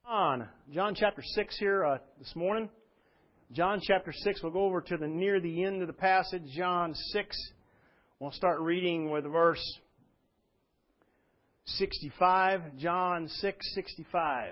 John chapter 6 here this morning. John chapter 6, we'll go over to near the end of the passage, John 6. We'll start reading with verse 65, John 6:65.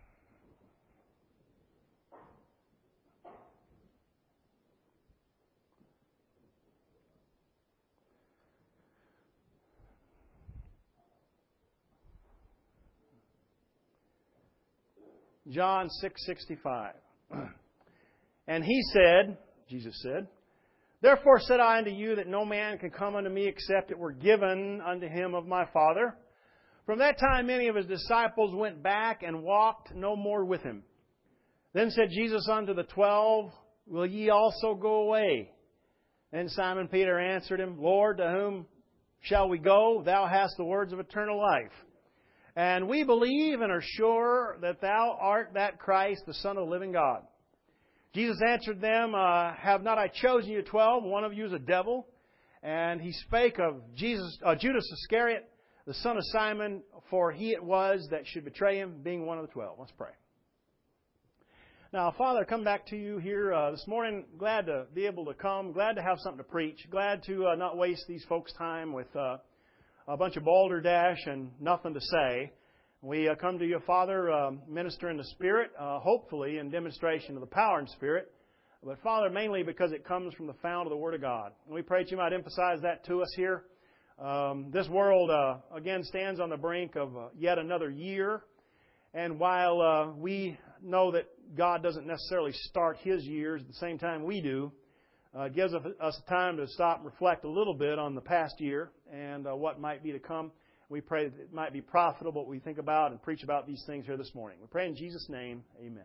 John 6:65. And he said, Jesus said, "Therefore said I unto you that no man can come unto me except it were given unto him of my Father." From that time many of his disciples went back and walked no more with him. Then said Jesus unto the 12, "Will ye also go away?" Then Simon Peter answered him, "Lord, to whom shall we go? Thou hast the words of eternal life. And we believe and are sure that Thou art that Christ, the Son of the living God." Jesus answered them, "Have not I chosen you 12? One of you is a devil." And he spake of Judas Iscariot, the son of Simon, for he it was that should betray him, being one of the 12. Let's pray. Now, Father, I come back to you here this morning. Glad to be able to come. Glad to have something to preach. Glad to not waste these folks' time with a bunch of balderdash and nothing to say. We come to you, Father, minister in the Spirit, hopefully in demonstration of the power and Spirit. But, Father, mainly because it comes from the fount of the Word of God. And we pray that you might emphasize that to us here. This world, again, stands on the brink of yet another year. And while we know that God doesn't necessarily start His years at the same time we do, it gives us time to stop and reflect a little bit on the past year and what might be to come. We pray that it might be profitable what we think about and preach about these things here this morning. We pray in Jesus' name, amen.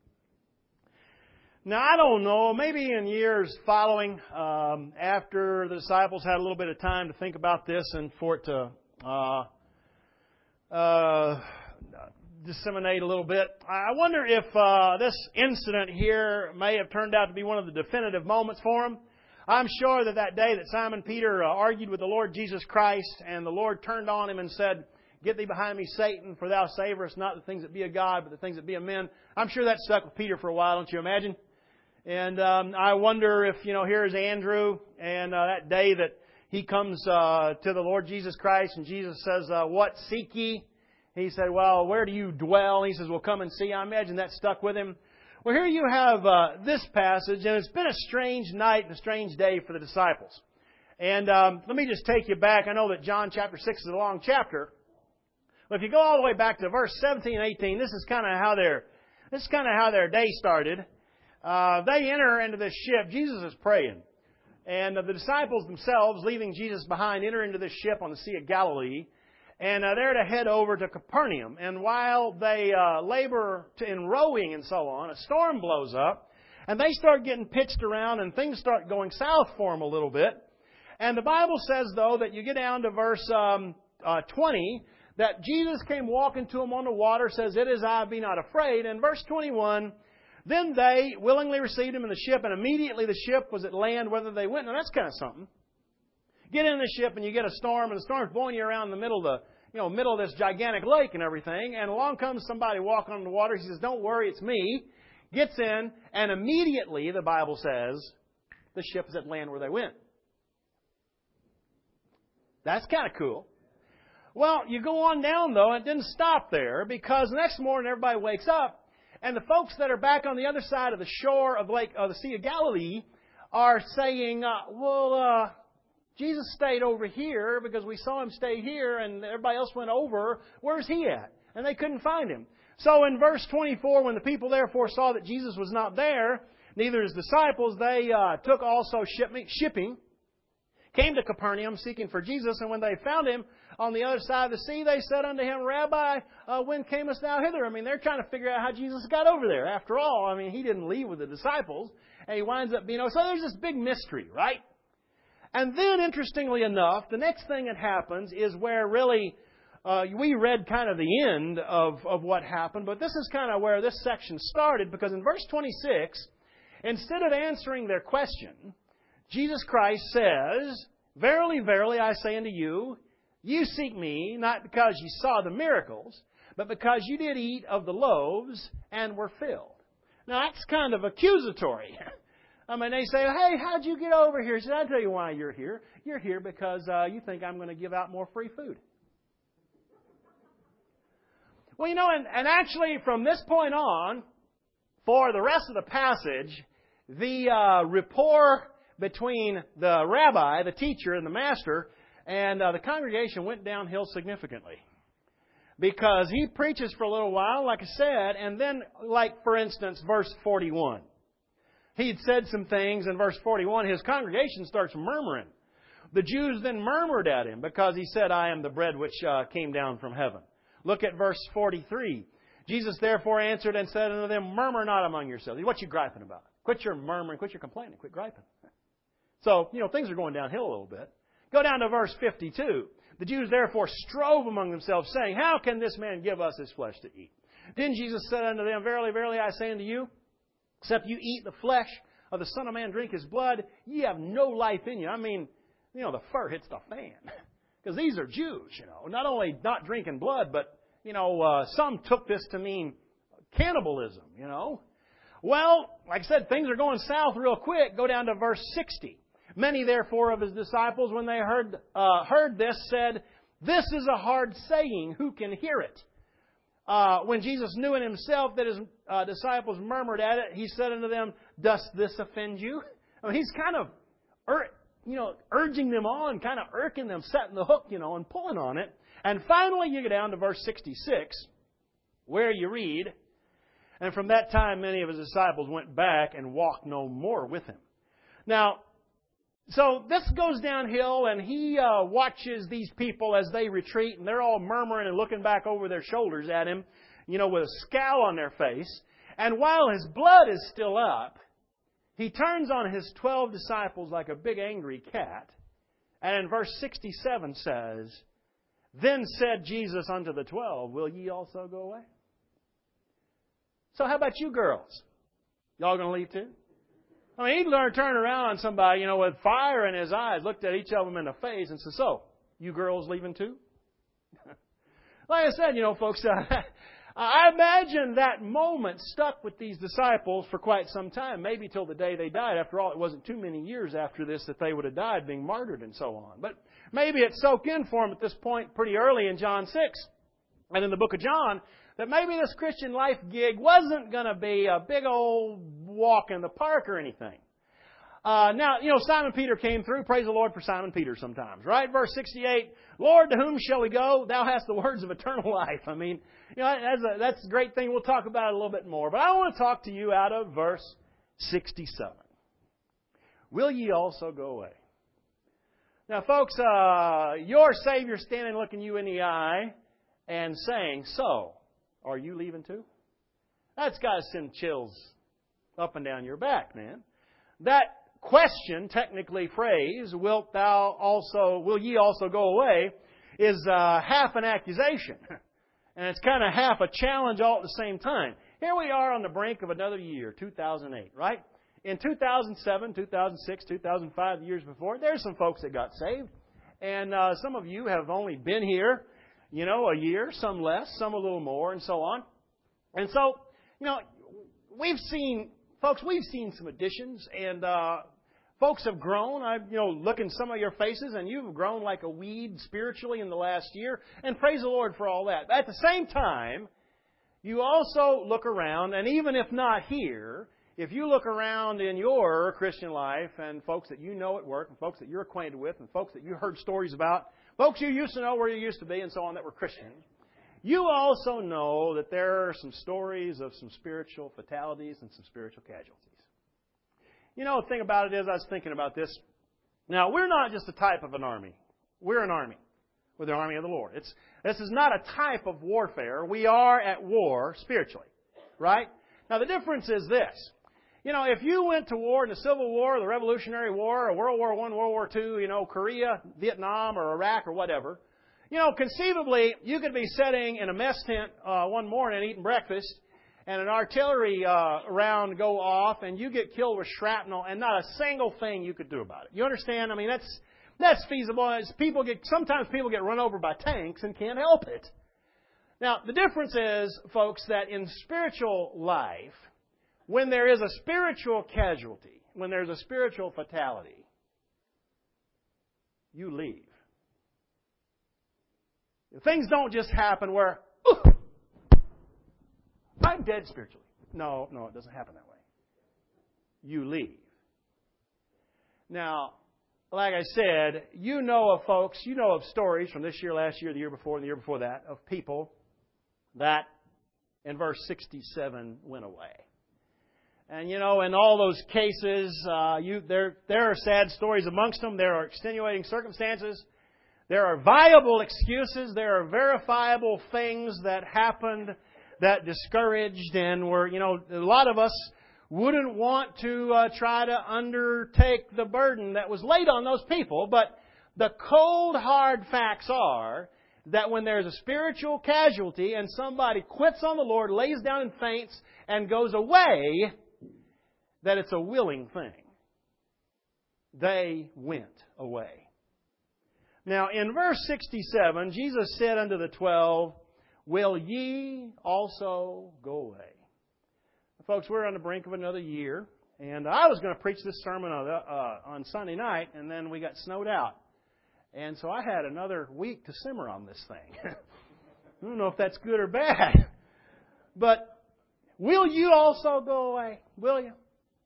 Now, I don't know, maybe in years following, after the disciples had a little bit of time to think about this and for it to disseminate a little bit, I wonder if this incident here may have turned out to be one of the definitive moments for them. I'm sure that day that Simon Peter argued with the Lord Jesus Christ and the Lord turned on him and said, "Get thee behind me, Satan, for thou savorest not the things that be of God, but the things that be of men." I'm sure that stuck with Peter for a while, don't you imagine? And I wonder if, here's Andrew, and that day that he comes to the Lord Jesus Christ, and Jesus says, "What seek ye?" He said, "Well, where do you dwell?" And he says, "Well, come and see." I imagine that stuck with him. Well, here you have this passage, and it's been a strange night and a strange day for the disciples. And let me just take you back. I know that John chapter 6 is a long chapter, but if you go all the way back to verse 17 and 18, this is kind of how their day started. They enter into this ship. Jesus is praying, and the disciples themselves, leaving Jesus behind, enter into this ship on the Sea of Galilee. And they're to head over to Capernaum. And while they labor in rowing and so on, a storm blows up. And they start getting pitched around and things start going south for them a little bit. And the Bible says, though, that you get down to verse 20, that Jesus came walking to them on the water, says, "It is I, be not afraid." And verse 21, then they willingly received Him in the ship, and immediately the ship was at land whither they went. Now that's kind of something. Get in the ship and you get a storm, and the storm's blowing you around in the middle of this gigantic lake and everything, and along comes somebody walking on the water. He says, "Don't worry, it's me." Gets in, and immediately, the Bible says, the ship is at land where they went. That's kind of cool. Well, you go on down, though, and it didn't stop there, because the next morning everybody wakes up, and the folks that are back on the other side of the shore of the Sea of Galilee are saying, Jesus stayed over here because we saw Him stay here and everybody else went over. Where's He at? And they couldn't find Him. So in verse 24, when the people therefore saw that Jesus was not there, neither His disciples, they took also shipping, came to Capernaum seeking for Jesus. And when they found Him on the other side of the sea, they said unto Him, "Rabbi, when camest Thou hither?" I mean, they're trying to figure out how Jesus got over there. After all, He didn't leave with the disciples. And He winds up being, so there's this big mystery, right? And then, interestingly enough, the next thing that happens is where really we read kind of the end of what happened, but this is kind of where this section started, because in verse 26, instead of answering their question, Jesus Christ says, "Verily, verily, I say unto you, you seek me, not because ye saw the miracles, but because you did eat of the loaves and were filled. Now, that's kind of accusatory. I mean, they say, hey, how'd you get over here? He said, I'll tell you why you're here. You're here because you think I'm going to give out more free food. Well, you know, and actually from this point on, for the rest of the passage, the rapport between the rabbi, the teacher, and the master, and the congregation went downhill significantly. Because he preaches for a little while, like I said, and then, like, for instance, verse 41. He had said some things in verse 41. His congregation starts murmuring. The Jews then murmured at him because he said, I am the bread which came down from heaven. Look at verse 43. Jesus therefore answered and said unto them, murmur not among yourselves. What you griping about? Quit your murmuring, quit your complaining, quit griping. So, you know, things are going downhill a little bit. Go down to verse 52. The Jews therefore strove among themselves, saying, how can this man give us his flesh to eat? Then Jesus said unto them, verily, verily, I say unto you, except you eat the flesh of the Son of Man, drink His blood, ye have no life in you. I mean, you know, the fur hits the fan. Because these are Jews, you know. Not only not drinking blood, but, you know, some took this to mean cannibalism, you know. Well, like I said, things are going south real quick. Go down to verse 60. Many, therefore, of His disciples, when they heard this, said, this is a hard saying. Who can hear it? When Jesus knew in Himself that His disciples murmured at it, He said unto them, does this offend you? I mean, He's kind of, urging them on, kind of irking them, setting the hook, and pulling on it. And finally, you get down to verse 66, where you read, and from that time many of His disciples went back and walked no more with Him. Now, so this goes downhill, and He watches these people as they retreat, and they're all murmuring and looking back over their shoulders at Him, with a scowl on their face. And while His blood is still up, He turns on His 12 disciples like a big angry cat. And in verse 67 says, then said Jesus unto the 12, will ye also go away? So how about you girls? Y'all going to leave too? I mean, he'd turn around on somebody, with fire in his eyes, looked at each of them in the face and said, so, you girls leaving too? Like I said, folks, I imagine that moment stuck with these disciples for quite some time, maybe till the day they died. After all, it wasn't too many years after this that they would have died, being martyred and so on. But maybe it soaked in for them at this point pretty early in John 6 and in the book of John, that maybe this Christian life gig wasn't going to be a big old walk in the park or anything. Now, Simon Peter came through. Praise the Lord for Simon Peter sometimes, right? Verse 68, Lord, to whom shall we go? Thou hast the words of eternal life. I mean, that's a great thing. We'll talk about it a little bit more. But I want to talk to you out of verse 67. Will ye also go away? Now, folks, your Savior standing looking you in the eye and saying, so, are you leaving too? That's got to send chills up and down your back, man. That question, technically phrased, will ye also go away, is half an accusation. And it's kind of half a challenge all at the same time. Here we are on the brink of another year, 2008, right? In 2007, 2006, 2005, the years before, there's some folks that got saved. And some of you have only been here, a year, some less, some a little more, and so on. And so, we've seen some additions, and folks have grown. I've, look in some of your faces, and you've grown like a weed spiritually in the last year, and praise the Lord for all that. But at the same time, you also look around, and even if not here, if you look around in your Christian life, and folks that you know at work, and folks that you're acquainted with, and folks that you heard stories about, folks you used to know where you used to be, and so on, that were Christians, you also know that there are some stories of some spiritual fatalities and some spiritual casualties. The thing about it is, I was thinking about this. Now, we're not just a type of an army. We're an army. We're the army of the Lord. This is not a type of warfare. We are at war spiritually. Right? Now, the difference is this. If you went to war in the Civil War, the Revolutionary War, or World War I, World War II, Korea, Vietnam, or Iraq, or whatever, conceivably, you could be sitting in a mess tent one morning eating breakfast, and an artillery round go off, and you get killed with shrapnel, and not a single thing you could do about it. You understand? I mean, that's feasible. Sometimes people get run over by tanks and can't help it. Now, the difference is, folks, that in spiritual life, when there is a spiritual casualty, when there's a spiritual fatality, you leave. Things don't just happen where, I'm dead spiritually. No, it doesn't happen that way. You leave. Now, like I said, you know of stories from this year, last year, the year before, and the year before that, of people that, in verse 67, went away. And in all those cases, there are sad stories amongst them. There are extenuating circumstances. There are viable excuses. There are verifiable things that happened that discouraged and were, a lot of us wouldn't want to try to undertake the burden that was laid on those people. But the cold, hard facts are that when there's a spiritual casualty and somebody quits on the Lord, lays down and faints, and goes away, that it's a willing thing. They went away. Now, in verse 67, Jesus said unto the 12, Will ye also go away? Folks, we're on the brink of another year, and I was going to preach this sermon on Sunday night, and then we got snowed out. And so I had another week to simmer on this thing. I don't know if that's good or bad. But will you also go away? Will you?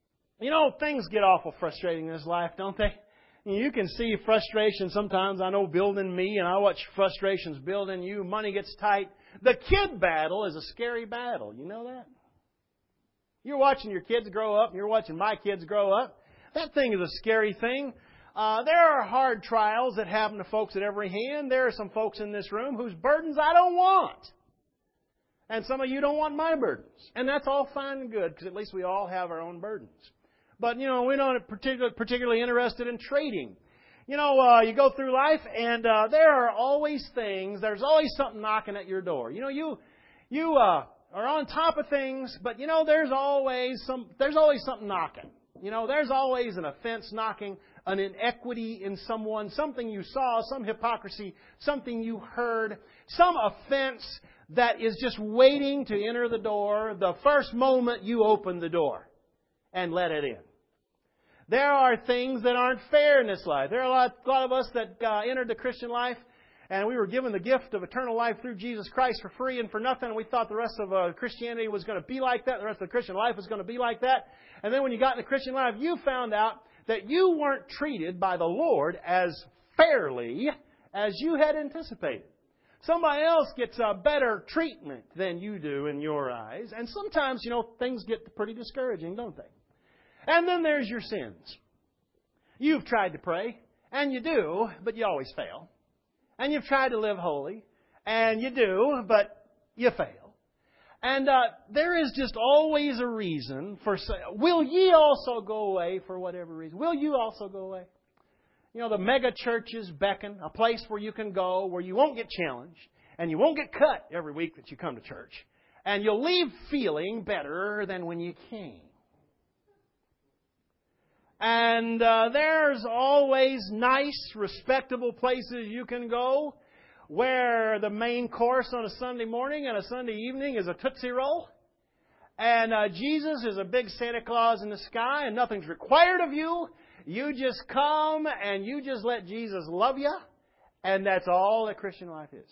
Things get awful frustrating in this life, don't they? You can see frustration sometimes, I know, building me, and I watch frustrations building you. Money gets tight. The kid battle is a scary battle. You know that? You're watching your kids grow up, and you're watching my kids grow up. That thing is a scary thing. There are hard trials that happen to folks at every hand. There are some folks in this room whose burdens I don't want. And some of you don't want my burdens. And that's all fine and good, because at least we all have our own burdens. But, we're not particularly interested in trading. You go through life, and there are always things, there's always something knocking at your door. You are on top of things, but, there's always something knocking. There's always an offense knocking, an inequity in someone, something you saw, some hypocrisy, something you heard, some offense that is just waiting to enter the door the first moment you open the door and let it in. There are things that aren't fair in this life. There are a lot of us that entered the Christian life, and we were given the gift of eternal life through Jesus Christ for free and for nothing. And we thought the rest of Christianity was going to be like that. The rest of the Christian life was going to be like that. And then when you got in the Christian life, you found out that you weren't treated by the Lord as fairly as you had anticipated. Somebody else gets a better treatment than you do in your eyes. And sometimes, things get pretty discouraging, don't they? And then there's your sins. You've tried to pray, and you do, but you always fail. And you've tried to live holy, and you do, but you fail. And there is just always a reason for, will ye also go away for whatever reason? Will you also go away? The mega churches beckon, a place where you can go, where you won't get challenged, and you won't get cut every week that you come to church. And you'll leave feeling better than when you came. And there's always nice, respectable places you can go where the main course on a Sunday morning and a Sunday evening is a Tootsie Roll. And Jesus is a big Santa Claus in the sky, and nothing's required of you. You just come and you just let Jesus love you. And that's all that Christian life is.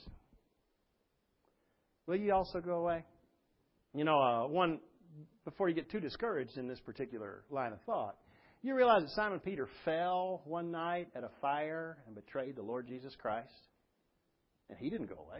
Will you also go away? Before you get too discouraged in this particular line of thought, you realize that Simon Peter fell one night at a fire and betrayed the Lord Jesus Christ? And he didn't go away.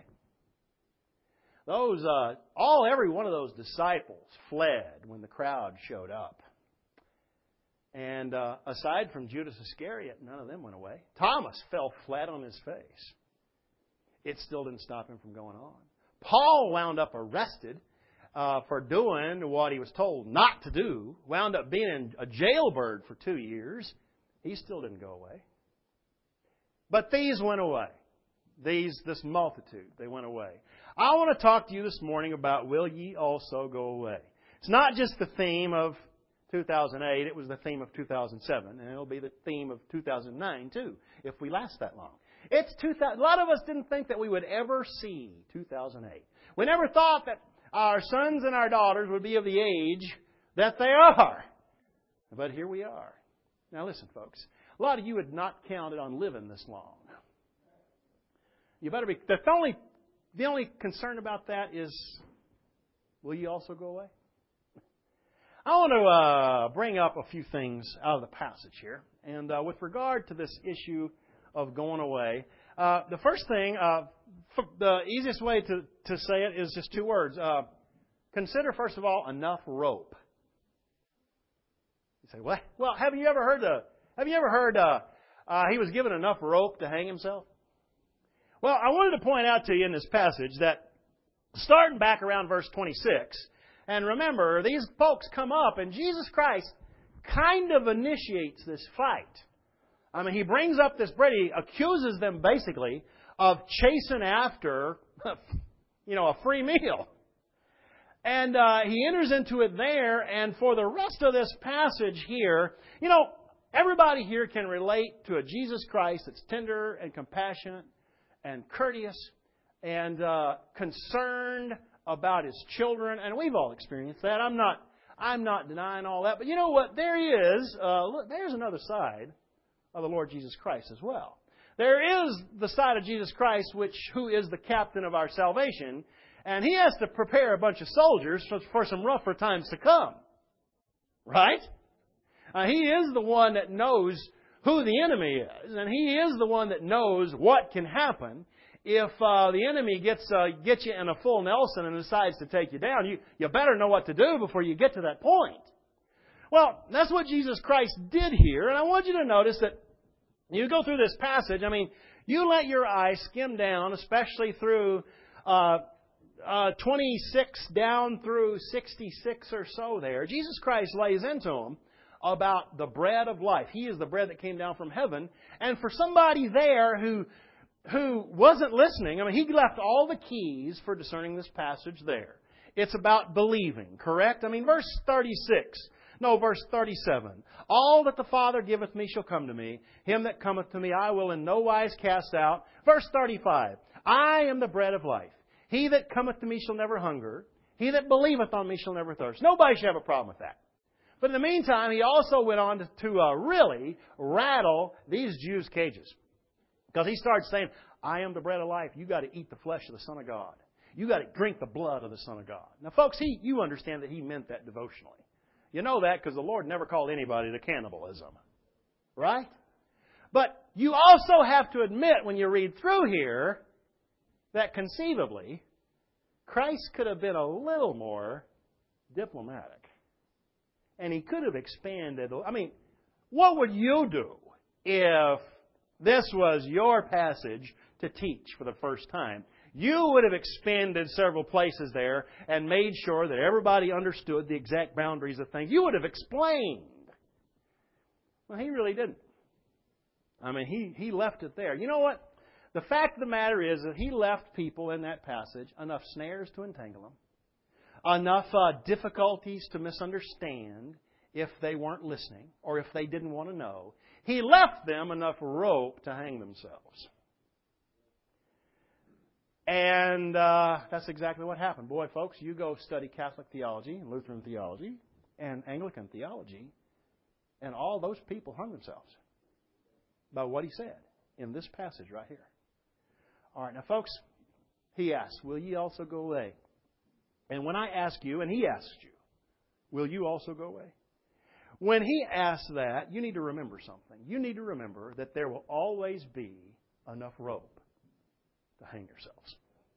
Every one of those disciples fled when the crowd showed up. And aside from Judas Iscariot, none of them went away. Thomas fell flat on his face. It still didn't stop him from going on. Paul wound up arrested for doing what he was told not to do, wound up being a jailbird for 2 years. He still didn't go away. But these went away. This multitude, they went away. I want to talk to you this morning about will ye also go away. It's not just the theme of 2008, it was the theme of 2007, and it'll be the theme of 2009 too, if we last that long. It's 2000. A lot of us didn't think that we would ever see 2008. We never thought that our sons and our daughters would be of the age that they are. But here we are. Now listen, folks. A lot of you had not counted on living this long. You better be. The only concern about that is, will you also go away? I want to bring up a few things out of the passage here. And with regard to this issue of going away, the first thing, the easiest way to say it is just two words. Consider, first of all, enough rope. You say, what? Well, have you ever heard he was given enough rope to hang himself? Well, I wanted to point out to you in this passage that starting back around verse 26, and remember, these folks come up and Jesus Christ kind of initiates this fight. I mean, He brings up this bread. He accuses them basically of chasing after, a free meal. And He enters into it there, and for the rest of this passage here, everybody here can relate to a Jesus Christ that's tender and compassionate and courteous and concerned about His children, and we've all experienced that. I'm not denying all that, but you know what? There's another side of the Lord Jesus Christ as well. There is the side of Jesus Christ who is the captain of our salvation, and He has to prepare a bunch of soldiers for some rougher times to come. Right? He is the one that knows who the enemy is, and He is the one that knows what can happen if the enemy gets you in a full Nelson and decides to take you down. You better know what to do before you get to that point. Well, that's what Jesus Christ did here, and I want you to notice that you go through this passage. I mean, you let your eyes skim down, especially through 26 down through 66 or so there. Jesus Christ lays into them about the bread of life. He is the bread that came down from heaven. And for somebody there who wasn't listening, I mean, He left all the keys for discerning this passage there. It's about believing, correct? I mean, verse 37. All that the Father giveth me shall come to me. Him that cometh to me I will in no wise cast out. Verse 35. I am the bread of life. He that cometh to me shall never hunger. He that believeth on me shall never thirst. Nobody should have a problem with that. But in the meantime, He also went on to really rattle these Jews' cages. Because He starts saying, I am the bread of life. You got to eat the flesh of the Son of God. You got to drink the blood of the Son of God. Now, folks, you understand that He meant that devotionally. You know that because the Lord never called anybody to cannibalism. Right? But you also have to admit when you read through here that conceivably Christ could have been a little more diplomatic. And He could have expanded. I mean, what would you do if this was your passage to teach for the first time? You would have expanded several places there and made sure that everybody understood the exact boundaries of things. You would have explained. Well, He really didn't. I mean, He left it there. You know what? The fact of the matter is that He left people in that passage enough snares to entangle them, enough difficulties to misunderstand if they weren't listening or if they didn't want to know. He left them enough rope to hang themselves. And that's exactly what happened. Boy, folks, you go study Catholic theology and Lutheran theology and Anglican theology, and all those people hung themselves by what He said in this passage right here. All right, now, folks, He asked, will ye also go away? And when I ask you, and He asked you, will you also go away? When He asked that, you need to remember something. You need to remember that there will always be enough rope to hang yourselves.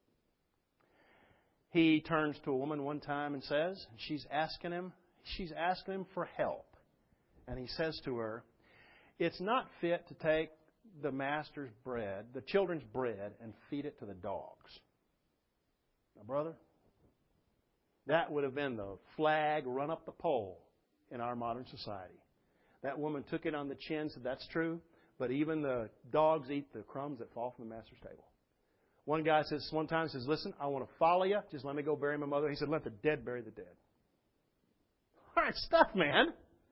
He turns to a woman one time and says, she's asking him for help. And He says to her, it's not fit to take the master's bread, the children's bread, and feed it to the dogs. Now, brother, that would have been the flag run up the pole in our modern society. That woman took it on the chin, said, that's true, but even the dogs eat the crumbs that fall from the master's table. One guy says, one time says, listen, I want to follow you. Just let me go bury my mother. He said, let the dead bury the dead. Hard stuff, man.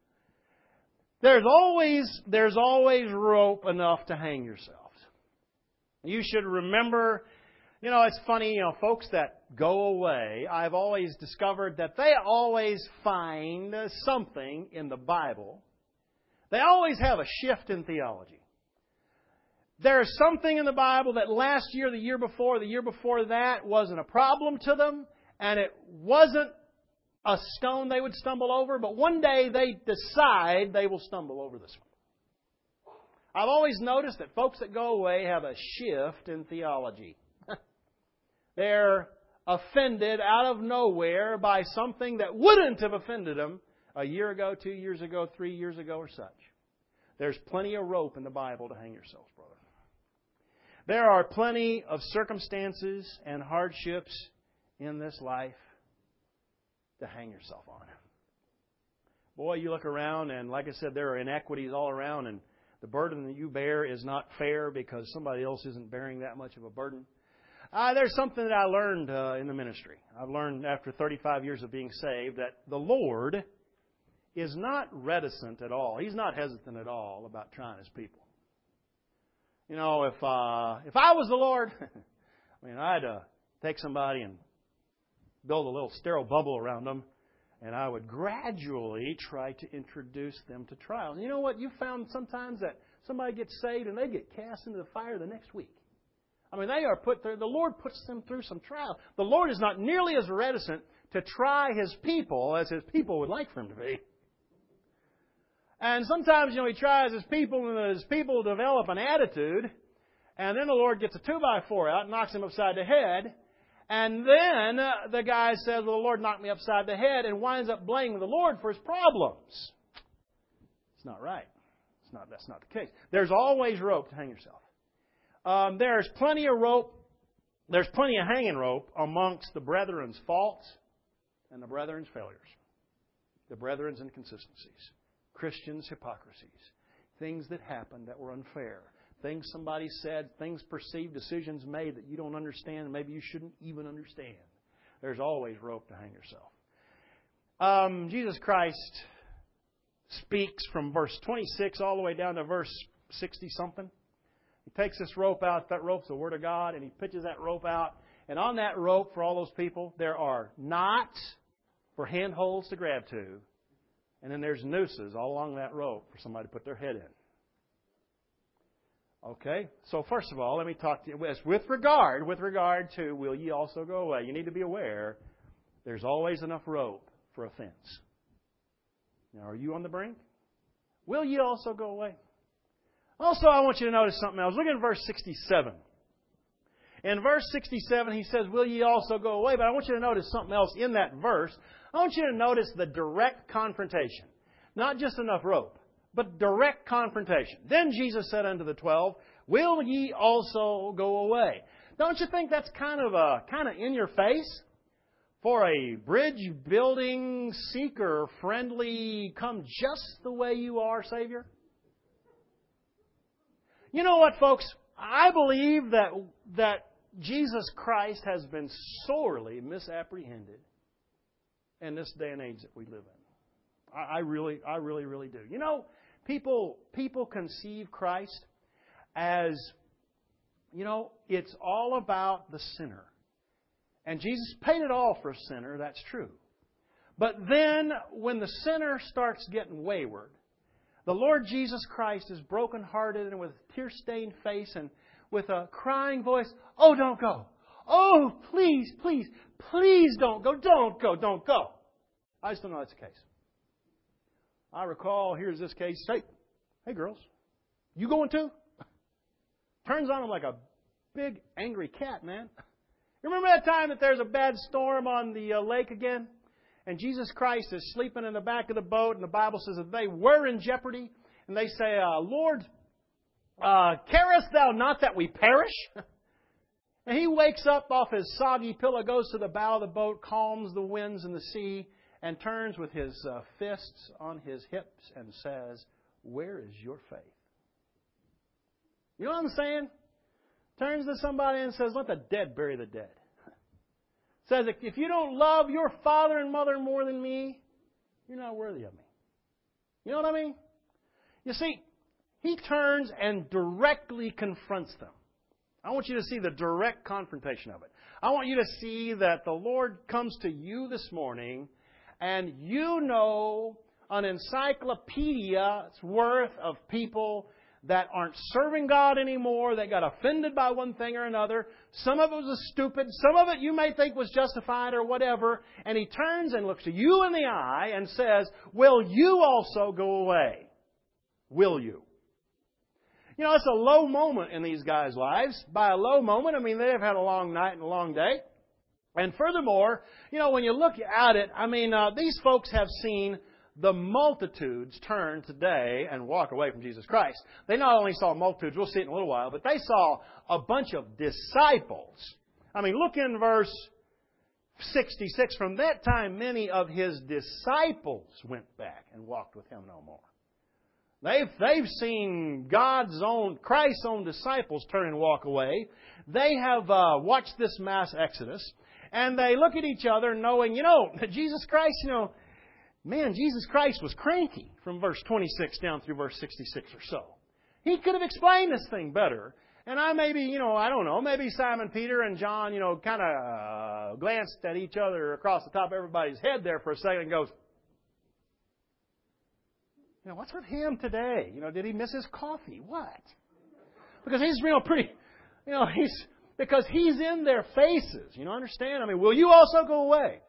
There's always rope enough to hang yourselves. You should remember, it's funny, folks that go away, I've always discovered that they always find something in the Bible. They always have a shift in theology. There's something in the Bible that last year, the year before that wasn't a problem to them, and it wasn't a stone they would stumble over, but one day they decide they will stumble over this one. I've always noticed that folks that go away have a shift in theology. They're offended out of nowhere by something that wouldn't have offended them a year ago, 2 years ago, 3 years ago, or such. There's plenty of rope in the Bible to hang yourselves, brother. There are plenty of circumstances and hardships in this life to hang yourself on. Boy, you look around, and like I said, there are inequities all around, and the burden that you bear is not fair because somebody else isn't bearing that much of a burden. There's something that I learned in the ministry. I've learned after 35 years of being saved that the Lord is not reticent at all. He's not hesitant at all about trying His people. If I was the Lord, I'd take somebody and build a little sterile bubble around them, and I would gradually try to introduce them to trials. And you know what? You found sometimes that somebody gets saved and they get cast into the fire the next week. They are put there. The Lord puts them through some trial. The Lord is not nearly as reticent to try His people as His people would like for Him to be. And sometimes, He tries His people, and His people develop an attitude, and then the Lord gets a 2x4 out and knocks him upside the head. And then the guy says, well, the Lord knocked me upside the head, and winds up blaming the Lord for his problems. It's not right. That's not the case. There's always rope to hang yourself. There's plenty of rope. There's plenty of hanging rope amongst the brethren's faults and the brethren's failures. The brethren's inconsistencies. Christians' hypocrisies. Things that happened that were unfair. Things somebody said, things perceived, decisions made that you don't understand, and maybe you shouldn't even understand. There's always rope to hang yourself. Jesus Christ speaks from verse 26 all the way down to verse 60-something. He takes this rope out. That rope's the Word of God, and He pitches that rope out. And on that rope, for all those people, there are knots for handholds to grab to. And then there's nooses all along that rope for somebody to put their head in. Okay, so first of all, let me talk to you with regard to will ye also go away. You need to be aware there's always enough rope for a fence. Now, are you on the brink? Will ye also go away? Also, I want you to notice something else. Look at verse 67. In verse 67, he says, will ye also go away? But I want you to notice something else in that verse. I want you to notice the direct confrontation. Not just enough rope, but direct confrontation. Then Jesus said unto the 12, will ye also go away? Don't you think that's kind of in your face? For a bridge-building, seeker-friendly, come just the way you are, Savior? You know what, folks? I believe that Jesus Christ has been sorely misapprehended in this day and age that we live in. I really do. People conceive Christ as, it's all about the sinner. And Jesus paid it all for a sinner, that's true. But then, when the sinner starts getting wayward, the Lord Jesus Christ is brokenhearted and with a tear-stained face and with a crying voice, oh, don't go. Oh, please, please, please don't go. Don't go, don't go. I just don't know that's the case. I recall, here's this case. Hey girls, you going too? Turns on him like a big angry cat, man. You remember that time that there's a bad storm on the lake again? And Jesus Christ is sleeping in the back of the boat, and the Bible says that they were in jeopardy. And they say, Lord, carest thou not that we perish? And He wakes up off His soggy pillow, goes to the bow of the boat, calms the winds and the sea, and turns with His fists on His hips and says, where is your faith? You know what I'm saying? Turns to somebody and says, let the dead bury the dead. Says, if you don't love your father and mother more than me, you're not worthy of me. You know what I mean? You see, He turns and directly confronts them. I want you to see the direct confrontation of it. I want you to see that the Lord comes to you this morning and you know an encyclopedia's worth of people that aren't serving God anymore, that got offended by one thing or another. Some of it was stupid. Some of it you may think was justified or whatever. And He turns and looks you in the eye and says, will you also go away? Will you? You know, it's a low moment in these guys' lives. By a low moment, I mean, they've had a long night and a long day. And furthermore, you know, when you look at it, I mean, these folks have seen the multitudes turn today and walk away from Jesus Christ. They not only saw multitudes, we'll see it in a little while, but they saw a bunch of disciples. I mean, look in verse 66. From that time, many of His disciples went back and walked with Him no more. They've seen Christ's own disciples turn and walk away. They have watched this mass exodus, and they look at each other knowing, you know, Jesus Christ, you know, man, Jesus Christ was cranky from verse 26 down through verse 66 or so. He could have explained this thing better. And I don't know, maybe Simon Peter and John, you know, kind of glanced at each other across the top of everybody's head there for a second and goes, you know, what's with him today? You know, did he miss his coffee? What? Because he's, because he's in their faces. You know, understand? I mean, will you also go away?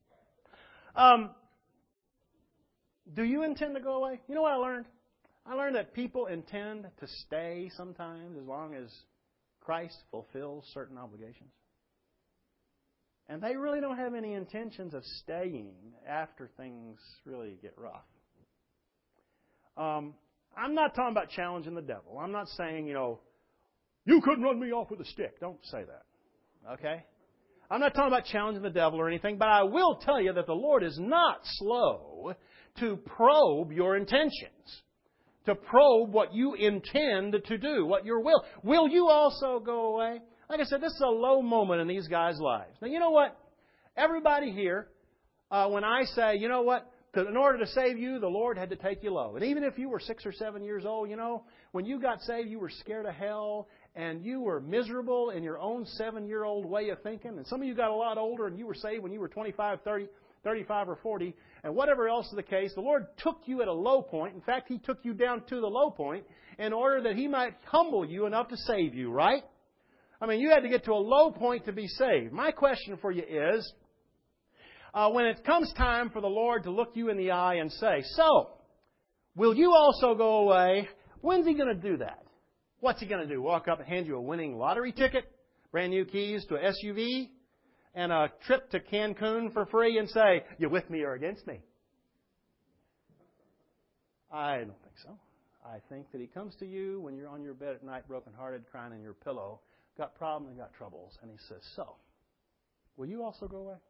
Do you intend to go away? You know what I learned? I learned that people intend to stay sometimes as long as Christ fulfills certain obligations. And they really don't have any intentions of staying after things really get rough. I'm not talking about challenging the devil. I'm not saying, you know, you couldn't run me off with a stick. Don't say that. Okay? I'm not talking about challenging the devil or anything, but I will tell you that the Lord is not slow to probe your intentions, to probe what you intend to do, what your will. Will you also go away? Like I said, this is a low moment in these guys' lives. Now, you know what? Everybody here, when I say, you know what? In order to save you, the Lord had to take you low. And even if you were 6 or 7 years old, you know, when you got saved, you were scared of hell and you were miserable in your own 7-year-old way of thinking. And some of you got a lot older and you were saved when you were 25, 30, 35, or 40. And whatever else is the case, the Lord took you at a low point. In fact, He took you down to the low point in order that He might humble you enough to save you, right? I mean, you had to get to a low point to be saved. My question for you is, when it comes time for the Lord to look you in the eye and say, so, will you also go away? When's He going to do that? What's He going to do? Walk up and hand you a winning lottery ticket, brand new keys to an SUV, and a trip to Cancun for free and say, you with me or against me? I don't think so. I think that He comes to you when you're on your bed at night, brokenhearted, crying in your pillow, got problems and got troubles, and He says, so, will you also go away?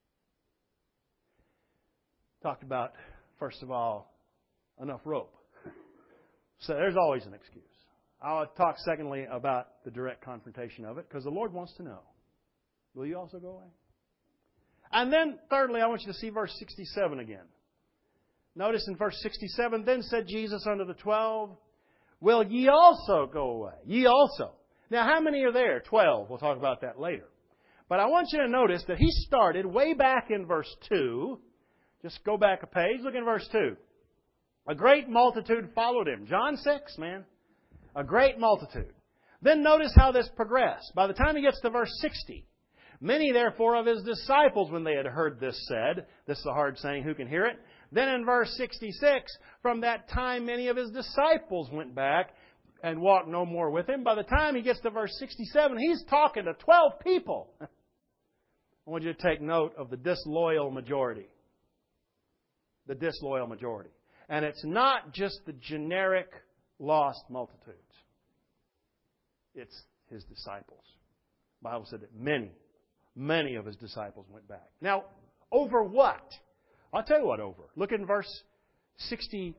Talked about, first of all, enough rope. So there's always an excuse. I'll talk secondly about the direct confrontation of it, because the Lord wants to know. Will you also go away? And then, thirdly, I want you to see verse 67 again. Notice in verse 67, then said Jesus unto the 12, will ye also go away? Ye also. Now, how many are there? 12. We'll talk about that later. But I want you to notice that He started way back in verse 2. Just go back a page. Look in verse 2. A great multitude followed Him. John 6, man. A great multitude. Then notice how this progressed. By the time He gets to verse 60, many therefore of His disciples, when they had heard this, said, this is a hard saying, who can hear it? Then in verse 66, from that time many of His disciples went back and walked no more with Him. By the time He gets to verse 67, He's talking to 12 people. I want you to take note of the disloyal majority. The disloyal majority. And it's not just the generic lost multitudes. It's His disciples. The Bible said that many of His disciples went back. Now, over what? I'll tell you what over. Look in verse 60.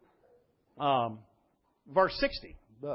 Verse 60.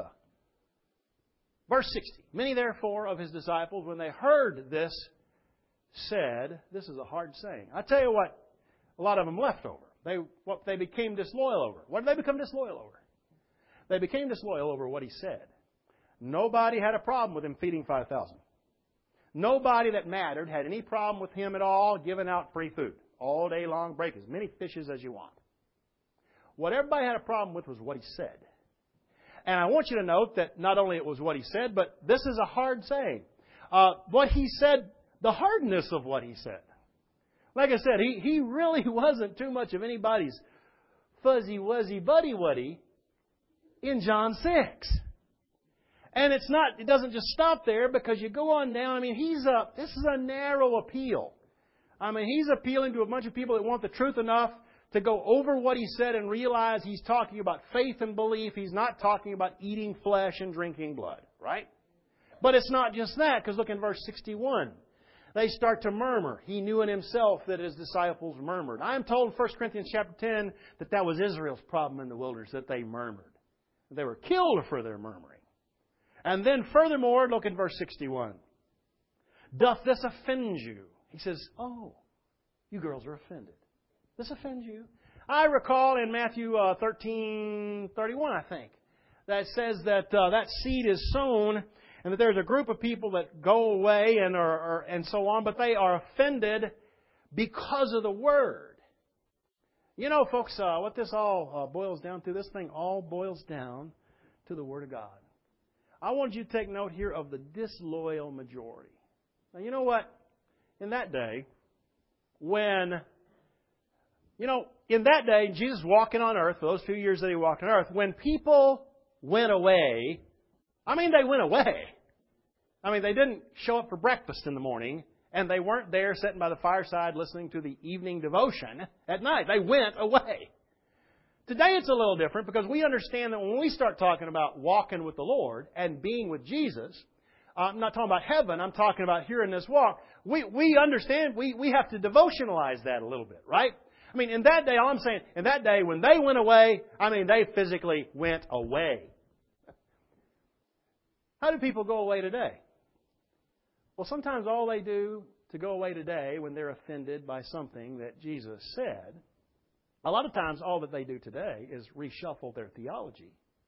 Verse 60. Many therefore of His disciples, when they heard this, said, this is a hard saying. I'll tell you what, a lot of them left over. They became disloyal over. What did they become disloyal over? They became disloyal over what He said. Nobody had a problem with him feeding 5,000. Nobody that mattered had any problem with him at all giving out free food. All day long, break as many fishes as you want. What everybody had a problem with was what he said. And I want you to note that not only it was what he said, but this is a hard saying. What he said, the hardness of what he said. Like I said, he really wasn't too much of anybody's fuzzy-wuzzy buddy-wuddy in John 6. And it doesn't just stop there, because you go on down. I mean, this is a narrow appeal. I mean, he's appealing to a bunch of people that want the truth enough to go over what he said and realize he's talking about faith and belief. He's not talking about eating flesh and drinking blood, right? But it's not just that, because look in verse 61. They start to murmur. He knew in himself that his disciples murmured. I am told in 1 Corinthians chapter 10 that was Israel's problem in the wilderness, that they murmured. They were killed for their murmuring. And then furthermore, look in verse 61. Doth this offend you? He says, oh, you girls are offended. This offends you? I recall in Matthew 13:31, I think, that says that that seed is sown and that there's a group of people that go away and so on, but they are offended because of the Word. You know, folks, what this all boils down to, this thing all boils down to the Word of God. I want you to take note here of the disloyal majority. Now, you know what? In that day, in that day, Jesus walking on earth, for those few years that He walked on earth, when people went away, they went away. They didn't show up for breakfast in the morning, and they weren't there sitting by the fireside listening to the evening devotion at night. They went away. Today it's a little different, because we understand that when we start talking about walking with the Lord and being with Jesus, I'm not talking about heaven, I'm talking about here in this walk, we understand we have to devotionalize that a little bit, right? In that day, all I'm saying, in that day when they went away, they physically went away. How do people go away today? Well, sometimes all they do to go away today when they're offended by something that Jesus said, a lot of times all that they do today is reshuffle their theology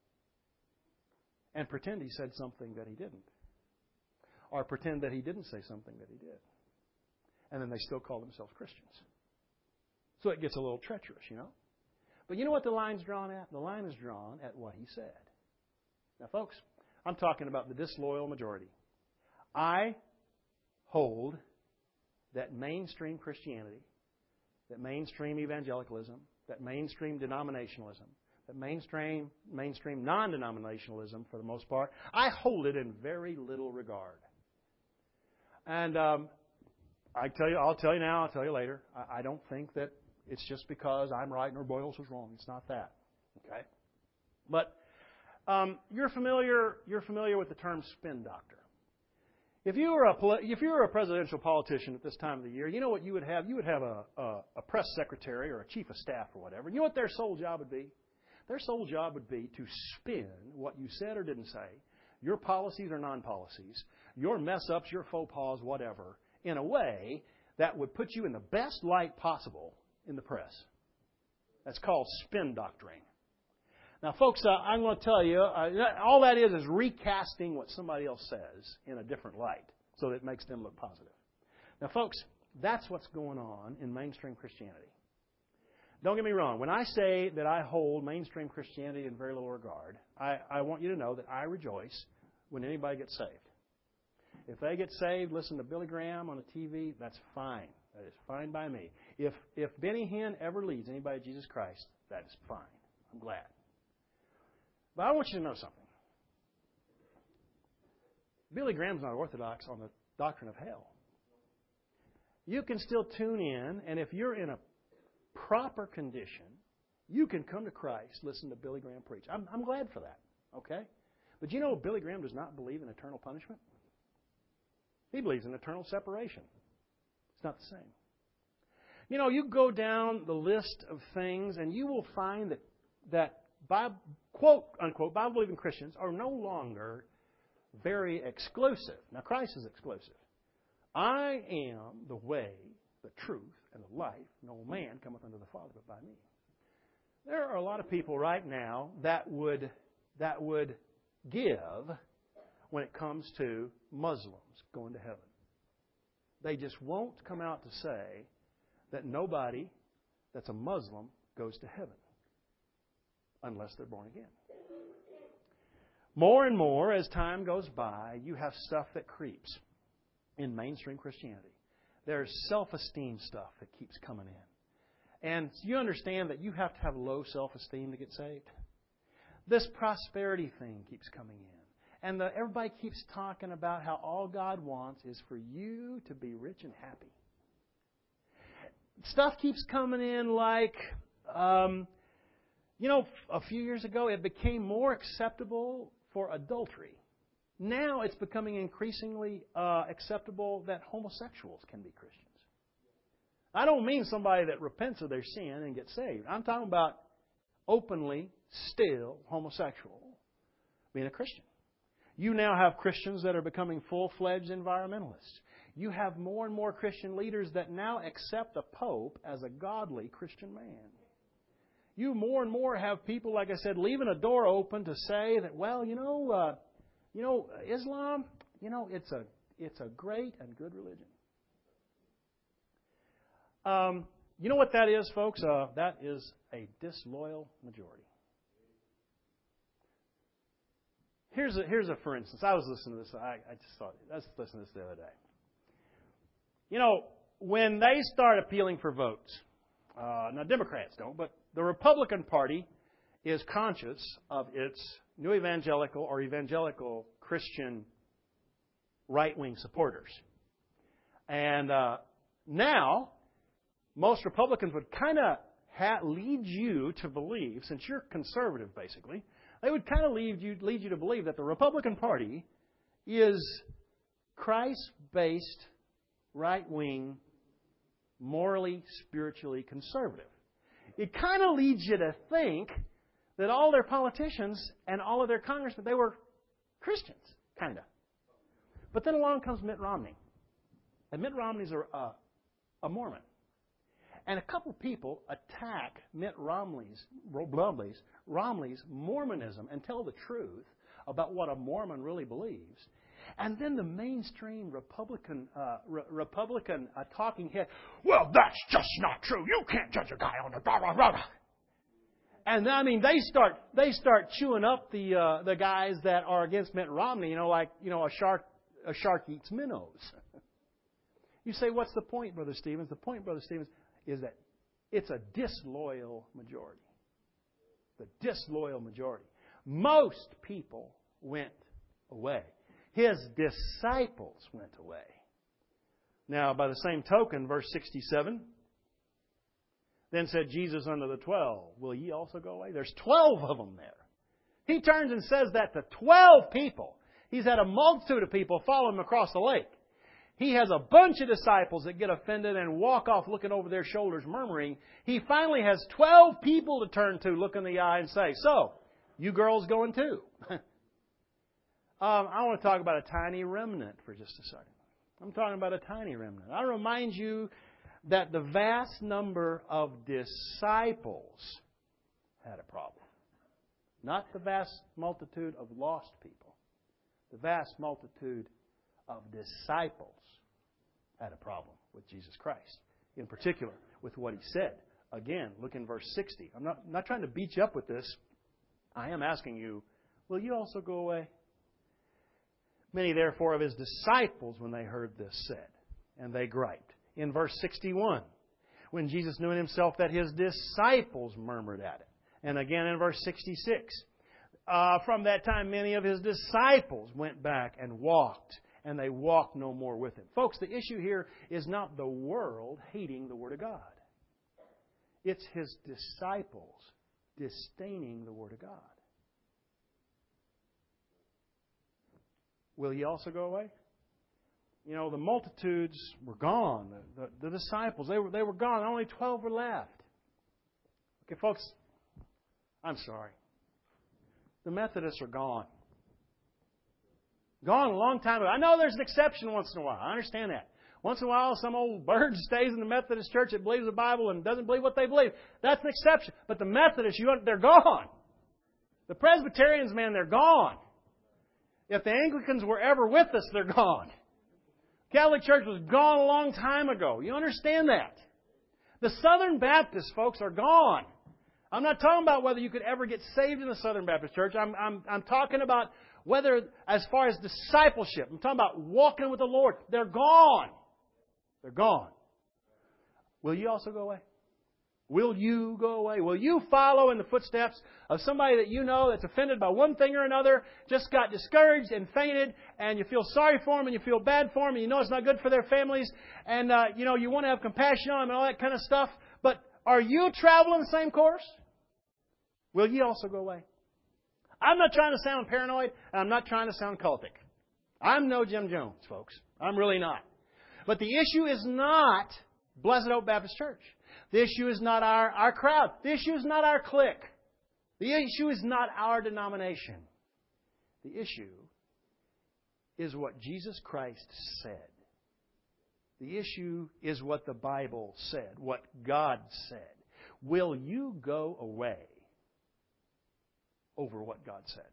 and pretend He said something that He didn't. Or pretend that He didn't say something that He did. And then they still call themselves Christians. So it gets a little treacherous, you know. But you know what the line's drawn at? The line is drawn at what He said. Now, folks, I'm talking about the disloyal majority. I hold that mainstream Christianity, that mainstream evangelicalism, that mainstream denominationalism, that mainstream non-denominationalism for the most part, I hold it in very little regard. And I'll tell you now, I'll tell you later. I don't think that it's just because I'm right and Boyles was wrong. It's not that. Okay? But you're familiar with the term spin doctor. If you were a presidential politician at this time of the year, you know what you would have? You would have a press secretary or a chief of staff or whatever. You know what their sole job would be? Their sole job would be to spin what you said or didn't say, your policies or non-policies, your mess-ups, your faux pas, whatever, in a way that would put you in the best light possible in the press. That's called spin doctoring. Now, folks, I'm going to tell you, all that is recasting what somebody else says in a different light so that it makes them look positive. Now, folks, that's what's going on in mainstream Christianity. Don't get me wrong. When I say that I hold mainstream Christianity in very little regard, I want you to know that I rejoice when anybody gets saved. If they get saved, listen to Billy Graham on the TV, that's fine. That is fine by me. If Benny Hinn ever leads anybody to Jesus Christ, that is fine. I'm glad. But I want you to know something. Billy Graham's not orthodox on the doctrine of hell. You can still tune in, and if you're in a proper condition, you can come to Christ, listen to Billy Graham preach. I'm glad for that, okay? But you know, Billy Graham does not believe in eternal punishment. He believes in eternal separation. It's not the same. You know, you go down the list of things, and you will find that Bible, quote, unquote, Bible-believing Christians are no longer very exclusive. Now, Christ is exclusive. I am the way, the truth, and the life. No man cometh unto the Father but by me. There are a lot of people right now that would give when it comes to Muslims going to heaven. They just won't come out to say that nobody that's a Muslim goes to heaven unless they're born again. More and more, as time goes by, you have stuff that creeps in mainstream Christianity. There's self-esteem stuff that keeps coming in. And you understand that you have to have low self-esteem to get saved. This prosperity thing keeps coming in. And everybody keeps talking about how all God wants is for you to be rich and happy. Stuff keeps coming in like, a few years ago it became more acceptable for adultery. Now it's becoming increasingly acceptable that homosexuals can be Christians. I don't mean somebody that repents of their sin and gets saved. I'm talking about openly, still homosexual being a Christian. You now have Christians that are becoming full-fledged environmentalists. You have more and more Christian leaders that now accept the Pope as a godly Christian man. You more and more have people, like I said, leaving a door open to say that, Islam, it's a great and good religion. You know what that is, folks? That is a disloyal majority. Here's a for instance. I was listening to this. I just thought, let's listen to this the other day. When they start appealing for votes, now Democrats don't, but the Republican Party is conscious of its new evangelical or evangelical Christian right-wing supporters. And now, most Republicans would kind of lead you to believe, since you're conservative basically, they would kind of lead you to believe that the Republican Party is Christ-based, right-wing, morally, spiritually conservative. It kind of leads you to think that all their politicians and all of their congressmen, they were Christians, kind of. But then along comes Mitt Romney. And Mitt Romney's a Mormon. And a couple people attack Mitt Romney's Mormonism and tell the truth about what a Mormon really believes. And then the mainstream Republican talking head, well, that's just not true. You can't judge a guy on the blah, blah, blah. And they start chewing up the guys that are against Mitt Romney, a shark eats minnows. You say, what's the point, Brother Stevens? The point, Brother Stevens, is that it's a disloyal majority. The disloyal majority. Most people went away. His disciples went away. Now, by the same token, verse 67, then said Jesus unto the 12, will ye also go away? There's 12 of them there. He turns and says that to 12 people. He's had a multitude of people follow him across the lake. He has a bunch of disciples that get offended and walk off looking over their shoulders, murmuring. He finally has 12 people to turn to, look in the eye and say, so, you girls going too? I want to talk about a tiny remnant for just a second. I'm talking about a tiny remnant. I remind you that the vast number of disciples had a problem. Not the vast multitude of lost people. The vast multitude of disciples had a problem with Jesus Christ. In particular, with what He said. Again, look in verse 60. I'm not trying to beat you up with this. I am asking you, will you also go away? Many, therefore, of His disciples, when they heard this, said, and they griped. In verse 61, when Jesus knew in Himself that His disciples murmured at it. And again in verse 66, from that time many of His disciples went back and walked, and they walked no more with Him. Folks, the issue here is not the world hating the Word of God. It's His disciples disdaining the Word of God. Will ye also go away? The multitudes were gone. The disciples, they were gone. Only 12 were left. Okay, folks, I'm sorry. The Methodists are gone. Gone a long time ago. I know there's an exception once in a while. I understand that. Once in a while, some old bird stays in the Methodist church that believes the Bible and doesn't believe what they believe. That's an exception. But the Methodists, they're gone. The Presbyterians, man, they're gone. If the Anglicans were ever with us, they're gone. Catholic Church was gone a long time ago. You understand that? The Southern Baptists, folks, are gone. I'm not talking about whether you could ever get saved in the Southern Baptist Church. I'm talking about whether, as far as discipleship, I'm talking about walking with the Lord. They're gone. They're gone. Will you also go away? Will you go away? Will you follow in the footsteps of somebody that you know that's offended by one thing or another, just got discouraged and fainted, and you feel sorry for them and you feel bad for them, and you know it's not good for their families, and you want to have compassion on them and all that kind of stuff, but are you traveling the same course? Will ye also go away? I'm not trying to sound paranoid, and I'm not trying to sound cultic. I'm no Jim Jones, folks. I'm really not. But the issue is not Blessed Hope Baptist Church. The issue is not our crowd. The issue is not our clique. The issue is not our denomination. The issue is what Jesus Christ said. The issue is what the Bible said, what God said. Will you go away over what God said?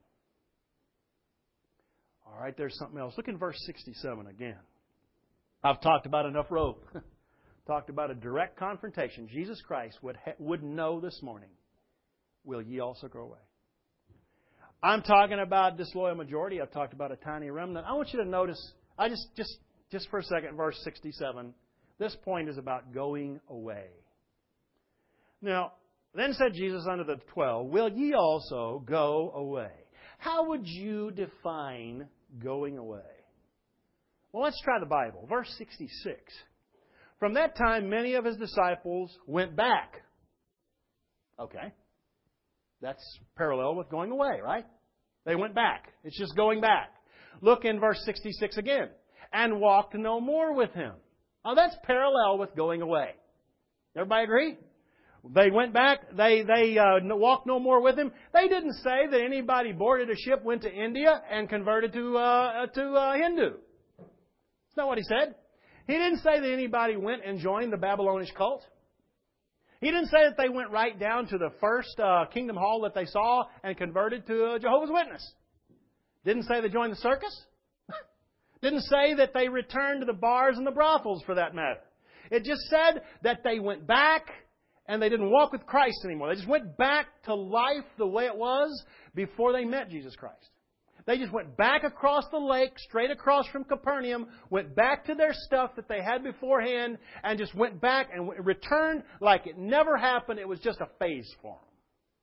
All right, there's something else. Look in verse 67 again. I've talked about enough rope. Talked about a direct confrontation. Jesus Christ would know this morning, will ye also go away? I'm talking about disloyal majority. I've talked about a tiny remnant. I want you to notice, just for a second, verse 67. This point is about going away. Now, then said Jesus unto the 12, will ye also go away? How would you define going away? Well, let's try the Bible. Verse 66. From that time, many of His disciples went back. Okay. That's parallel with going away, right? They went back. It's just going back. Look in verse 66 again. And walked no more with Him. Now, that's parallel with going away. Everybody agree? They went back. They walked no more with Him. They didn't say that anybody boarded a ship, went to India, and converted to Hindu. That's not what He said. He didn't say that anybody went and joined the Babylonish cult. He didn't say that they went right down to the first Kingdom Hall that they saw and converted to a Jehovah's Witness. Didn't say they joined the circus. Didn't say that they returned to the bars and the brothels, for that matter. It just said that they went back and they didn't walk with Christ anymore. They just went back to life the way it was before they met Jesus Christ. They just went back across the lake, straight across from Capernaum, went back to their stuff that they had beforehand, and just went back and returned like it never happened. It was just a phase for them.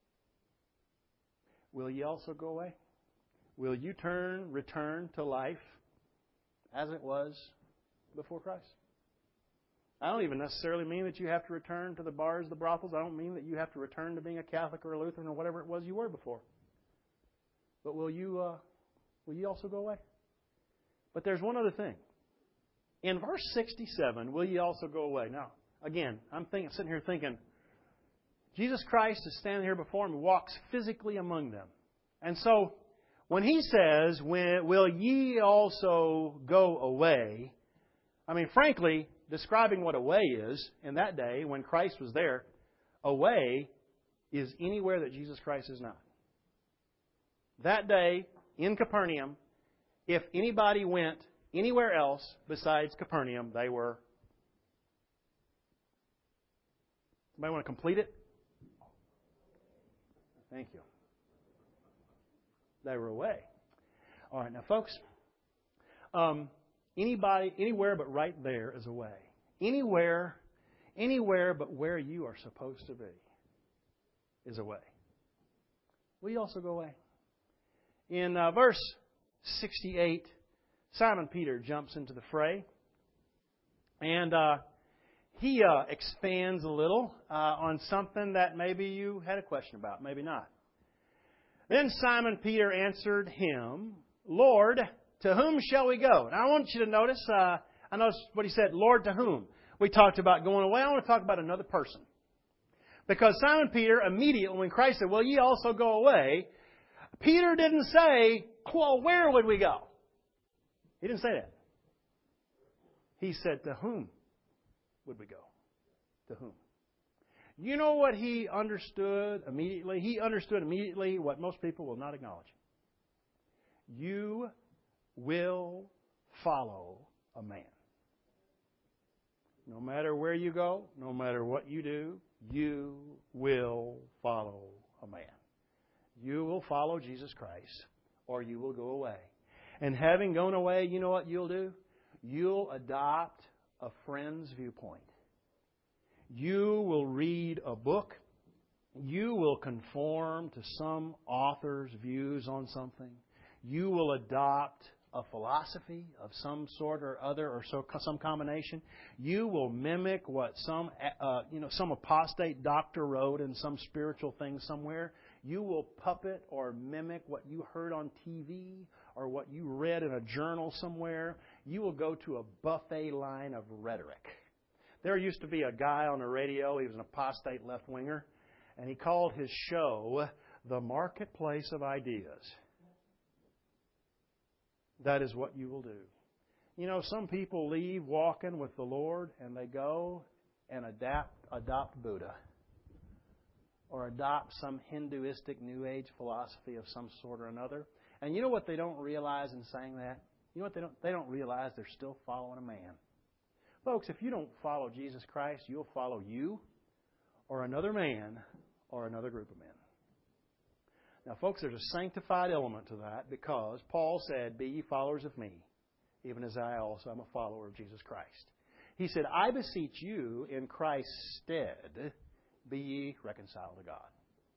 Will ye also go away? Will you return to life as it was before Christ? I don't even necessarily mean that you have to return to the bars, the brothels. I don't mean that you have to return to being a Catholic or a Lutheran or whatever it was you were before. But will you also go away? But there's one other thing. In verse 67, will ye also go away? Now, again, I'm sitting here thinking, Jesus Christ is standing here before them and walks physically among them. And so, when He says, will ye also go away, I mean, frankly, describing what away is in that day when Christ was there, away is anywhere that Jesus Christ is not. That day, in Capernaum, if anybody went anywhere else besides Capernaum, they were... Somebody want to complete it? Thank you. They were away. All right, now, folks, anywhere but right there is away. Anywhere but where you are supposed to be is away. Will you also go away? In verse 68, Simon Peter jumps into the fray, and he expands a little on something that maybe you had a question about, maybe not. Then Simon Peter answered Him, Lord, to whom shall we go? Now I want you to notice, I noticed what he said, Lord, to whom? We talked about going away. I want to talk about another person. Because Simon Peter, immediately when Christ said, will ye also go away? Peter didn't say, well, where would we go? He didn't say that. He said, to whom would we go? To whom? You know what he understood immediately? He understood immediately what most people will not acknowledge. You will follow a man. No matter where you go, no matter what you do, you will follow a man. You will follow Jesus Christ, or you will go away. And having gone away, you know what you'll do? You'll adopt a friend's viewpoint. You will read a book. You will conform to some author's views on something. You will adopt a philosophy of some sort or other, or some combination. You will mimic what some apostate doctor wrote in some spiritual thing somewhere. You will puppet or mimic what you heard on TV or what you read in a journal somewhere. You will go to a buffet line of rhetoric. There used to be a guy on the radio. He was an apostate left-winger, and he called his show The Marketplace of Ideas. That is what you will do. You know, some people leave walking with the Lord and they go and adopt Buddha or adopt some Hinduistic New Age philosophy of some sort or another. And you know what they don't realize in saying that? You know what they don't realize? They're still following a man. Folks, if you don't follow Jesus Christ, you'll follow you or another man or another group of men. Now, folks, there's a sanctified element to that because Paul said, "Be ye followers of me, even as I also am a follower of Jesus Christ." He said, "I beseech you in Christ's stead, be ye reconciled to God."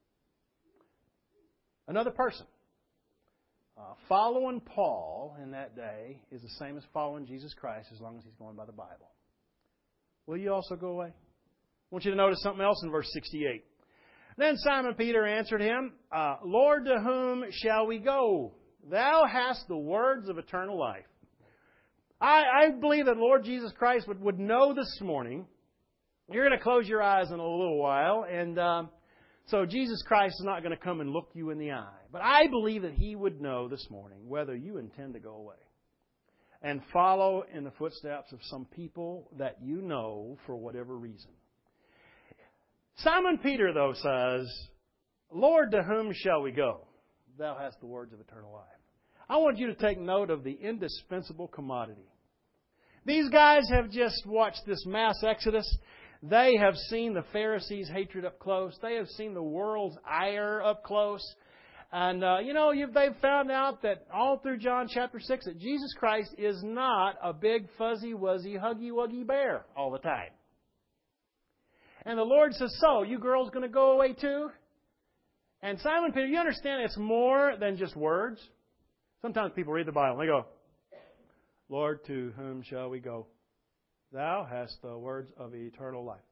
Another person. Following Paul in that day is the same as following Jesus Christ as long as he's going by the Bible. Will you also go away? I want you to notice something else in verse 68. Then Simon Peter answered him, Lord, to whom shall we go? Thou hast the words of eternal life. I believe that Lord Jesus Christ would know this morning. You're going to close your eyes in a little while, and so Jesus Christ is not going to come and look you in the eye. But I believe that He would know this morning whether you intend to go away and follow in the footsteps of some people that you know for whatever reason. Simon Peter, though, says, Lord, to whom shall we go? Thou hast the words of eternal life. I want you to take note of the indispensable commodity. These guys have just watched this mass exodus. They have seen the Pharisees' hatred up close. They have seen the world's ire up close. And, they've found out that all through John chapter 6 that Jesus Christ is not a big, fuzzy, wuzzy, huggy-wuggy bear all the time. And the Lord says, so, you girls going to go away too? And Simon Peter, you understand it's more than just words. Sometimes people read the Bible and they go, Lord, to whom shall we go? Thou hast the words of eternal life.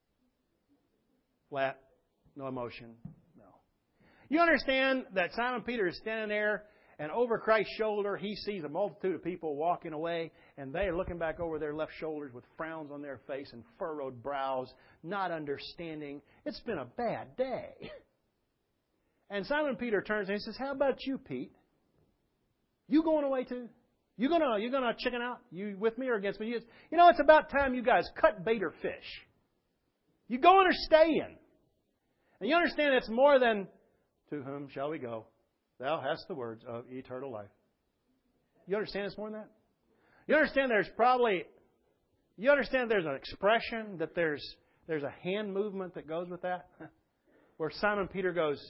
Flat, no emotion, no. You understand that Simon Peter is standing there and over Christ's shoulder he sees a multitude of people walking away and they are looking back over their left shoulders with frowns on their face and furrowed brows, not understanding. It's been a bad day. And Simon Peter turns and he says, how about you, Pete? You going away too? You gonna chicken out? You with me or against me? You know, it's about time you guys cut bait or fish. You going or staying? And you understand it's more than, to whom shall we go? Thou hast the words of eternal life. You understand it's more than that? You understand there's an expression, that there's a hand movement that goes with that? Where Simon Peter goes,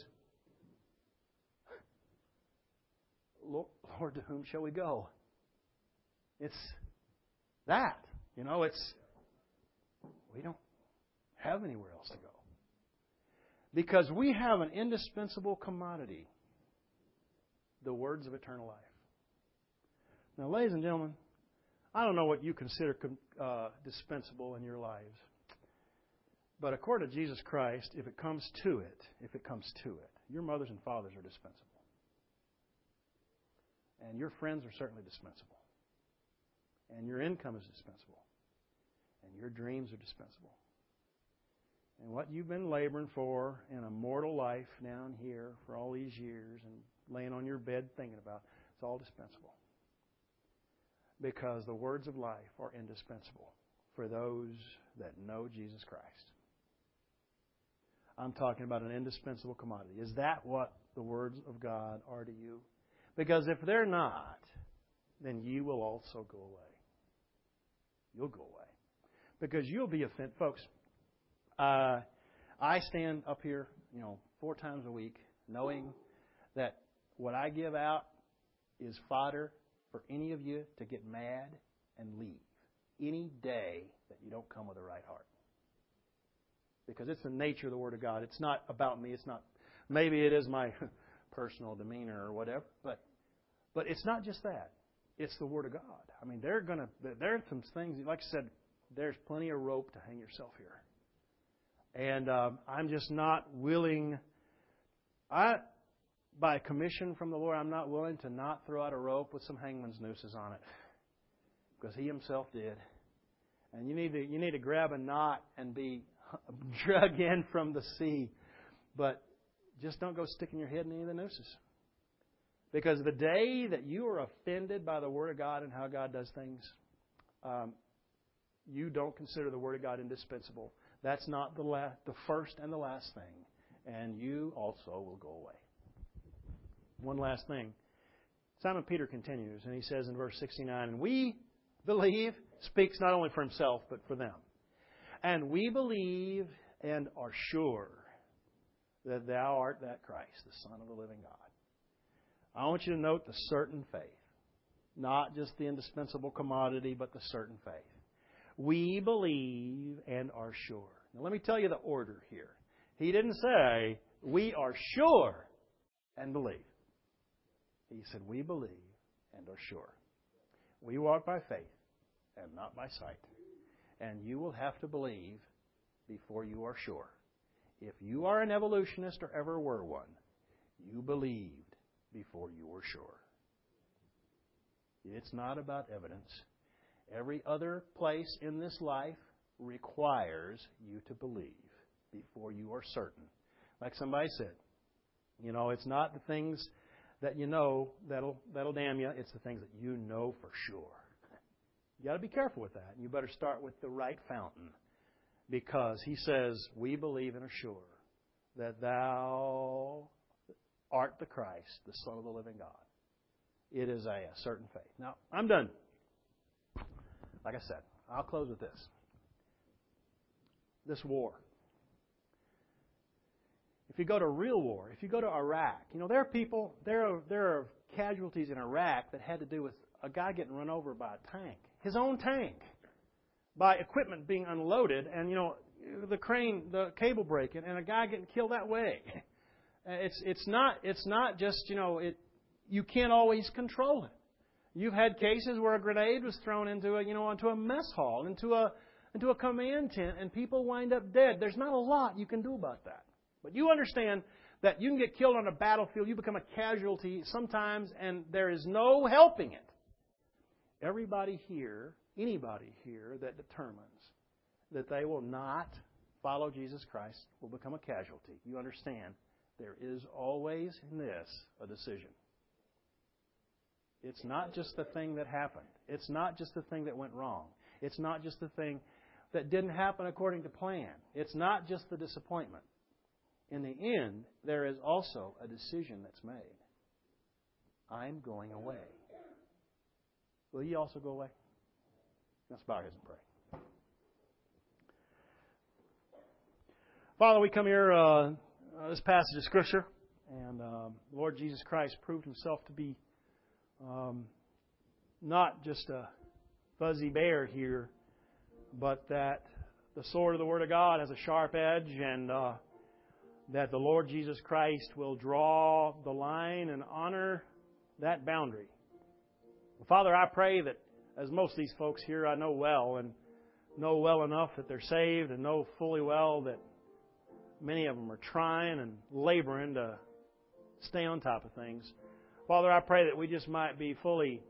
Lord, to whom shall we go? It's that. We don't have anywhere else to go. Because we have an indispensable commodity, the words of eternal life. Now, ladies and gentlemen, I don't know what you consider dispensable in your lives. But according to Jesus Christ, if it comes to it, your mothers and fathers are dispensable. And your friends are certainly dispensable. And your income is dispensable. And your dreams are dispensable. And what you've been laboring for in a mortal life down here for all these years and laying on your bed thinking about, it's all dispensable. Because the words of life are indispensable for those that know Jesus Christ. I'm talking about an indispensable commodity. Is that what the words of God are to you? Because if they're not, then you will also go away. You'll go away. Because you'll be offended. Folks, I stand up here, 4 times a week, knowing that what I give out is fodder for any of you to get mad and leave any day that you don't come with the right heart. Because it's the nature of the Word of God. It's not about me. It's not. Maybe it is my personal demeanor or whatever, but it's not just that. It's the Word of God. I mean, there are some things, like I said, there's plenty of rope to hang yourself here. And I'm just not willing. By commission from the Lord, I'm not willing to not throw out a rope with some hangman's nooses on it, because He Himself did. And you need to grab a knot and be drug in from the sea, but just don't go sticking your head in any of the nooses. Because the day that you are offended by the Word of God and how God does things, you don't consider the Word of God indispensable. That's not the first and the last thing. And you also will go away. One last thing. Simon Peter continues, and he says in verse 69, "And we believe," speaks not only for himself, but for them. "And we believe and are sure that Thou art that Christ, the Son of the living God." I want you to note the certain faith. Not just the indispensable commodity, but the certain faith. We believe and are sure. Now let me tell you the order here. He didn't say, we are sure and believe. He said, we believe and are sure. We walk by faith and not by sight. And you will have to believe before you are sure. If you are an evolutionist or ever were one, you believed before you were sure. It's not about evidence. Every other place in this life requires you to believe before you are certain. Like somebody said, it's not the things that you know that'll damn you. It's the things that you know for sure. You got to be careful with that. You better start with the right fountain, because He says, we believe and are sure that Thou art the Christ, the Son of the living God. It is a certain faith. Now, I'm done. Like I said, I'll close with this. This war. If you go to real war, if you go to Iraq, there are people, there are casualties in Iraq that had to do with a guy getting run over by a tank. His own tank. By equipment being unloaded and, the crane, the cable breaking, and a guy getting killed that way. It's not just, you can't always control it. You've had cases where a grenade was thrown into a mess hall, into a command tent, and people wind up dead. There's not a lot you can do about that. But you understand that you can get killed on a battlefield, you become a casualty sometimes, and there is no helping it. Anybody here that determines that they will not follow Jesus Christ will become a casualty. You understand, there is always in this a decision. It's not just the thing that happened. It's not just the thing that went wrong. It's not just the thing that didn't happen according to plan. It's not just the disappointment. In the end, there is also a decision that's made. I'm going away. Will you also go away? Let's bow our heads and pray. Father, we come here, this passage of Scripture, and Lord Jesus Christ proved Himself to be not just a fuzzy bear here, but that the sword of the Word of God has a sharp edge, and that the Lord Jesus Christ will draw the line and honor that boundary. Father, I pray that as most of these folks here I know well, and know well enough that they're saved, and know fully well that many of them are trying and laboring to stay on top of things. Father, I pray that we just might be fully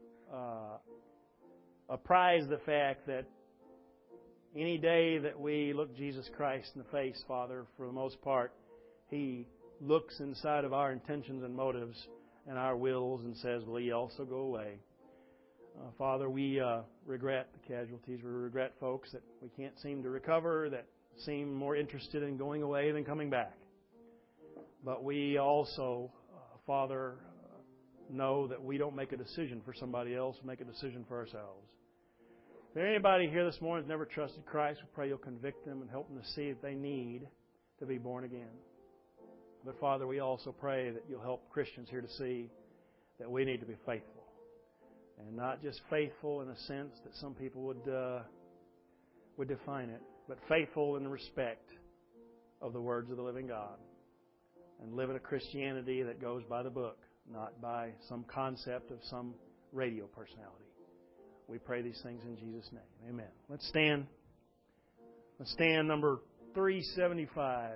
apprised of the fact that any day that we look Jesus Christ in the face, Father, for the most part, He looks inside of our intentions and motives and our wills and says, will He also go away? Father, we regret the casualties. We regret folks that we can't seem to recover, that seem more interested in going away than coming back. But we also, Father, know that we don't make a decision for somebody else, we make a decision for ourselves. If there's anybody here this morning who's never trusted Christ, we pray You'll convict them and help them to see if they need to be born again. But Father, we also pray that You'll help Christians here to see that we need to be faithful. And not just faithful in a sense that some people would define it, but faithful in the respect of the words of the living God. And living a Christianity that goes by the book, not by some concept of some radio personality. We pray these things in Jesus' name. Amen. Let's stand. Let's stand, number 375.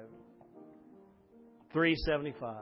375.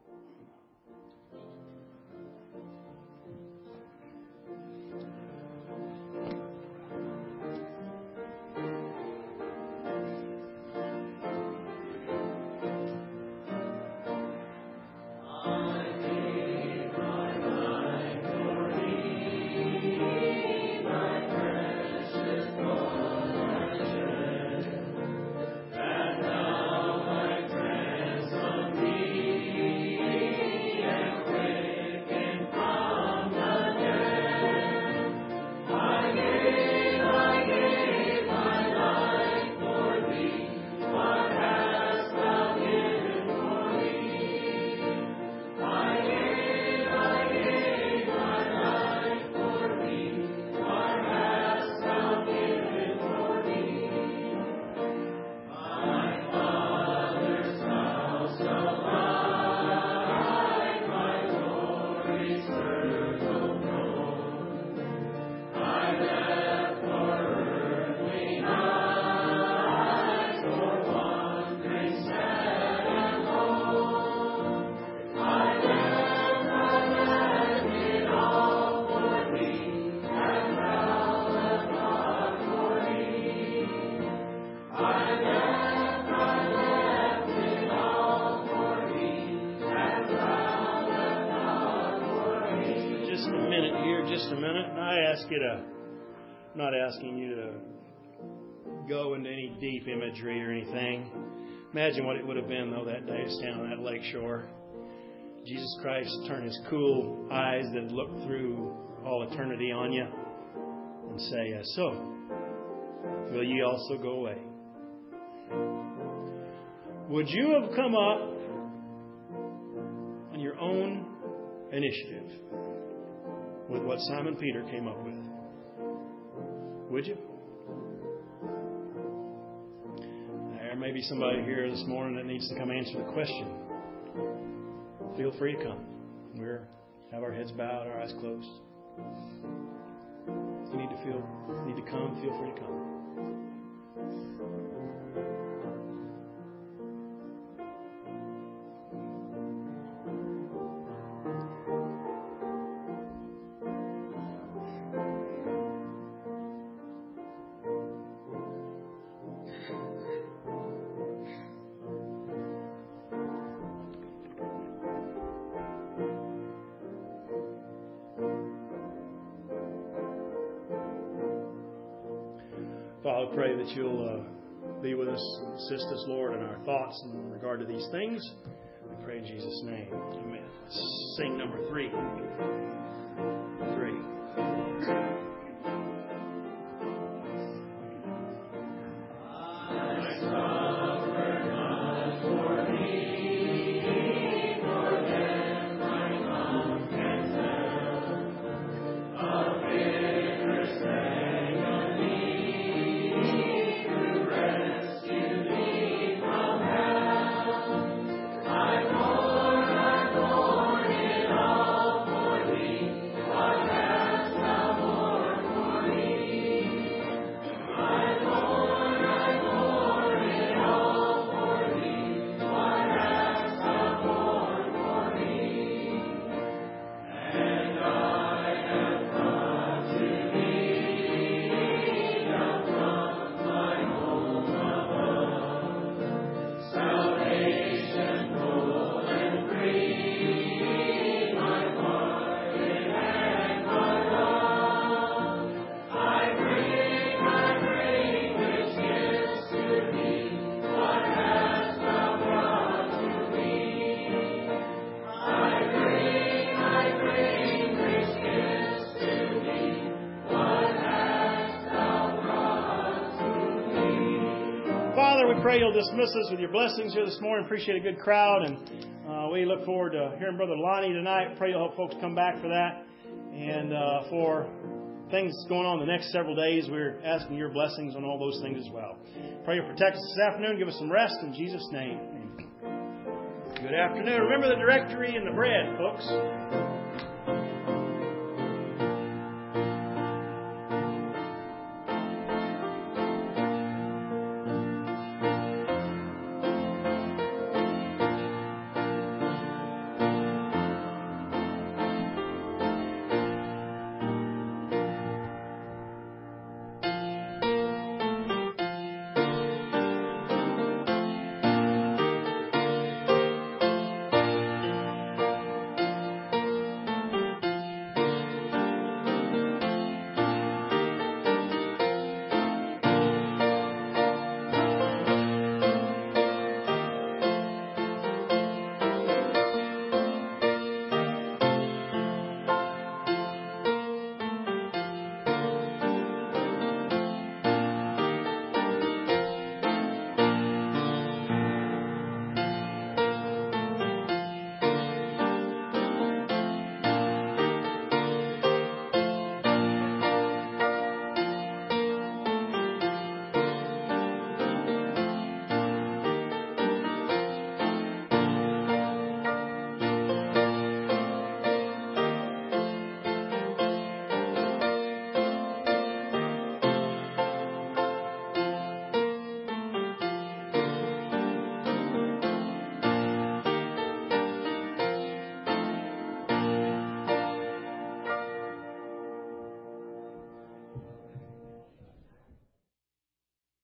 I'm not asking you to go into any deep imagery or anything. Imagine what it would have been, though, that day to stand on that lake shore. Jesus Christ turned His cool eyes that had looked through all eternity on you and say, so, will ye also go away? Would you have come up on your own initiative with what Simon Peter came up with? Would you? There may be somebody here this morning that needs to come answer the question. Feel free to come. We have our heads bowed, our eyes closed. If you need to come, feel free to come. Father, I pray that You'll be with us and assist us, Lord, in our thoughts in regard to these things. We pray in Jesus' name. Amen. Let's sing number 3. 3. Father, we pray you'll dismiss us with your blessings here this morning. Appreciate a good crowd, and we look forward to hearing Brother Lonnie tonight. Pray you'll help folks come back for that. And for things going on the next several days, we're asking your blessings on all those things as well. Pray you'll protect us this afternoon. Give us some rest in Jesus' name. Amen. Good afternoon. Remember the directory and the bread, folks.